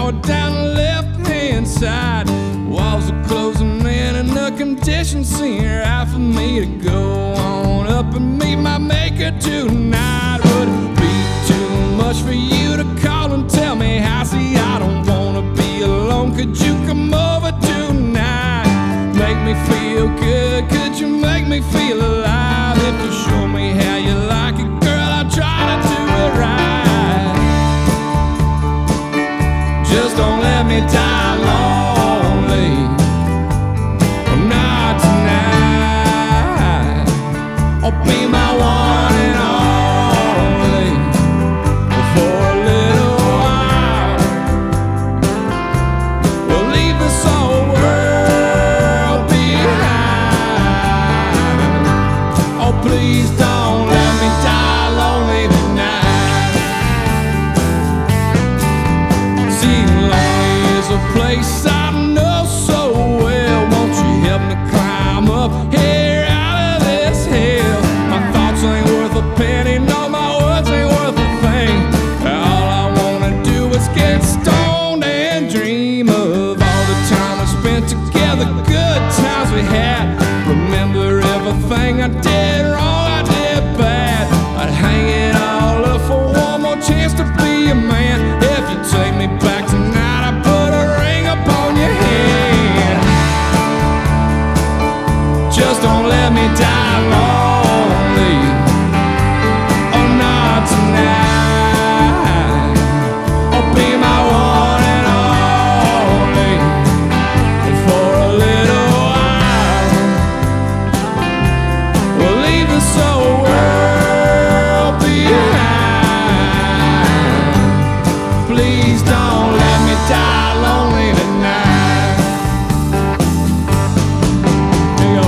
shower down the left-hand side. Walls are closing in and the conditions seem right for me to go on up and meet my maker tonight. Would it be too much for you to call and tell me how? See, I don't wanna be alone. Could you come over tonight? Make me feel good. Could you make me feel alive? If you show me how you like it, girl, I'll try to do it right. Just don't let me die lonely. Oh, not tonight. Oh, be my one and only for a little while. We'll leave this whole world behind. Oh, please don't let me die lonely tonight. See, lonely is a place I know so well. Won't you help me climb up here out of this hell? My thoughts ain't worth a penny, no, my words ain't worth a thing. All I wanna do is get stoned and dream of all the time I spent together, good times we had. Remember everything I did wrong, I did bad. I'd hang it all up for one more chance to be a man. If you take me back tonight, I put a ring upon your hand. Just don't let me die lonely. Oh, not tonight. Oh, be my one and only for a little while. We'll leave this whole world behind. Please don't let me die lonely tonight. Here you go.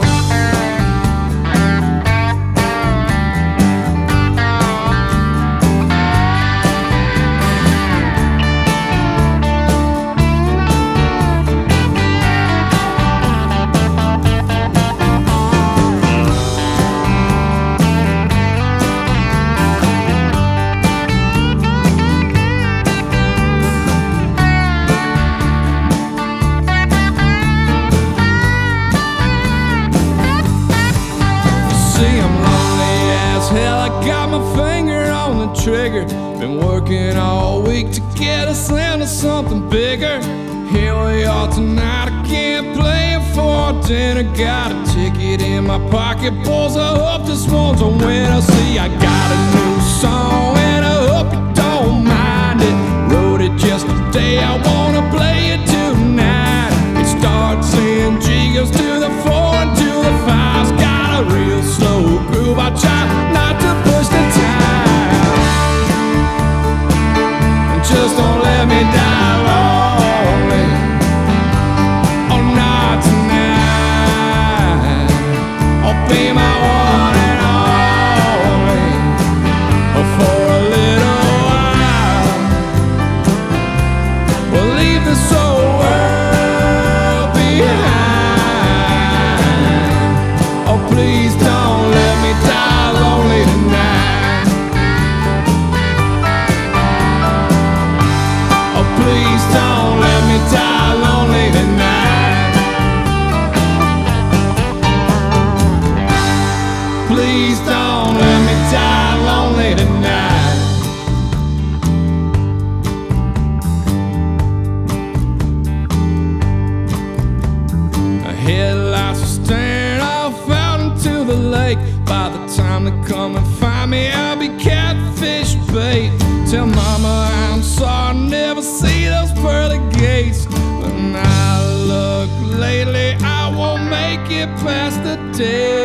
See, I'm lonely as hell. I got my finger on the trigger. Been working all week to get us into something bigger. Here we are tonight. I can't play it for dinner. Got a ticket in my pocket, boys. I hope this one's a winner. See, I got a new song and I hope you don't mind it. Wrote it just today. I wanna play it tonight. It starts in G, goes to the 4 and to the 5's. Got a real slow groove. I try not to push the time. And just don't let me die lonely. Oh, not tonight. Oh, be my one and only for a little while. We'll leave this whole world behind. Oh, please don't let me die lonely tonight. Oh, please don't let me die lonely tonight. Please don't let me die lonely tonight. Headlights are staring off out into the lake. By the time they come and find me, I'll be catfish bait. Tell mama I'm sorry, never see those pearly gates. When I look lately, I won't make it past the day.